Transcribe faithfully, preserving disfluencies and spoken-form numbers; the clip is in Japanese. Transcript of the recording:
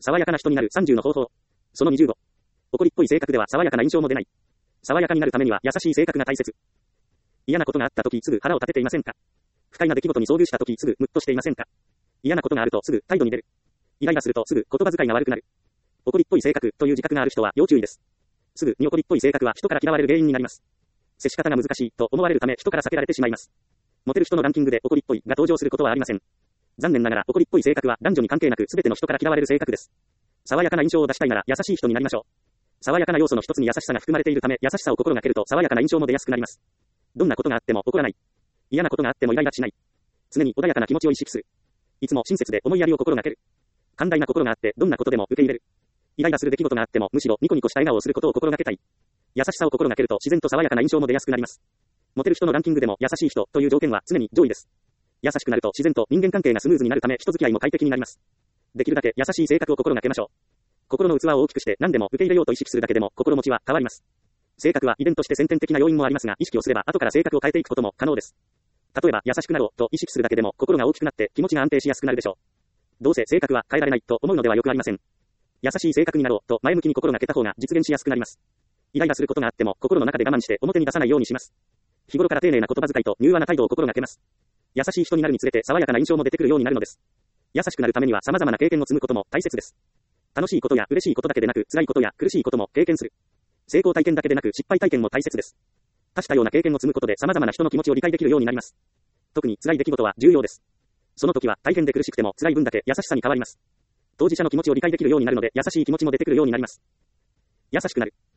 爽やかな人になるさんじゅうの方法。そのにじゅうご。怒りっぽい性格では爽やかな印象も出ない。爽やかになるためには優しい性格が大切。嫌なことがあった時すぐ腹を立てていませんか？不快な出来事に遭遇した時すぐムッとしていませんか？嫌なことがあるとすぐ態度に出る。イライラするとすぐ言葉遣いが悪くなる。怒りっぽい性格という自覚がある人は要注意です。すぐに怒りっぽい性格は人から嫌われる原因になります。接し方が難しいと思われるため人から避けられてしまいます。モテる人のランキングで怒りっぽいが登場することはありません。残念ながら怒りっぽい性格は男女に関係なく全ての人から嫌われる性格です。爽やかな印象を出したいなら優しい人になりましょう。爽やかな要素の一つに優しさが含まれているため優しさを心がけると爽やかな印象も出やすくなります。どんなことがあっても怒らない。嫌なことがあってもイライラしない。常に穏やかな気持ちを意識する。いつも親切で思いやりを心がける。寛大な心があってどんなことでも受け入れる。イライラする出来事があってもむしろニコニコした笑顔をすることを心がけたい。優しさを心がけると自然と爽やかな印象も出やすくなります。モテる人のランキングでも優しい人という条件は常に上位です。優しくなると自然と人間関係がスムーズになるため人付き合いも快適になります。できるだけ優しい性格を心がけましょう。心の器を大きくして何でも受け入れようと意識するだけでも心持ちは変わります。性格は遺伝として先天的な要因もありますが意識をすれば後から性格を変えていくことも可能です。例えば優しくなろうと意識するだけでも心が大きくなって気持ちが安定しやすくなるでしょう。どうせ性格は変えられないと思うのではよくありません。優しい性格になろうと前向きに心がけた方が実現しやすくなります。イライラすることがあっても心の中で我慢して表に出さないようにします。日頃から丁寧な言葉遣いと柔和な態度を心がけます。優しい人になるにつれて爽やかな印象も出てくるようになるのです。優しくなるためには様々な経験を積むことも大切です。楽しいことや嬉しいことだけでなく辛いことや苦しいことも経験する。成功体験だけでなく失敗体験も大切です。多種多様な経験を積むことで様々な人の気持ちを理解できるようになります。特に辛い出来事は重要です。その時は大変で苦しくても辛い分だけ優しさに変わります。当事者の気持ちを理解できるようになるので優しい気持ちも出てくるようになります。優しくなる。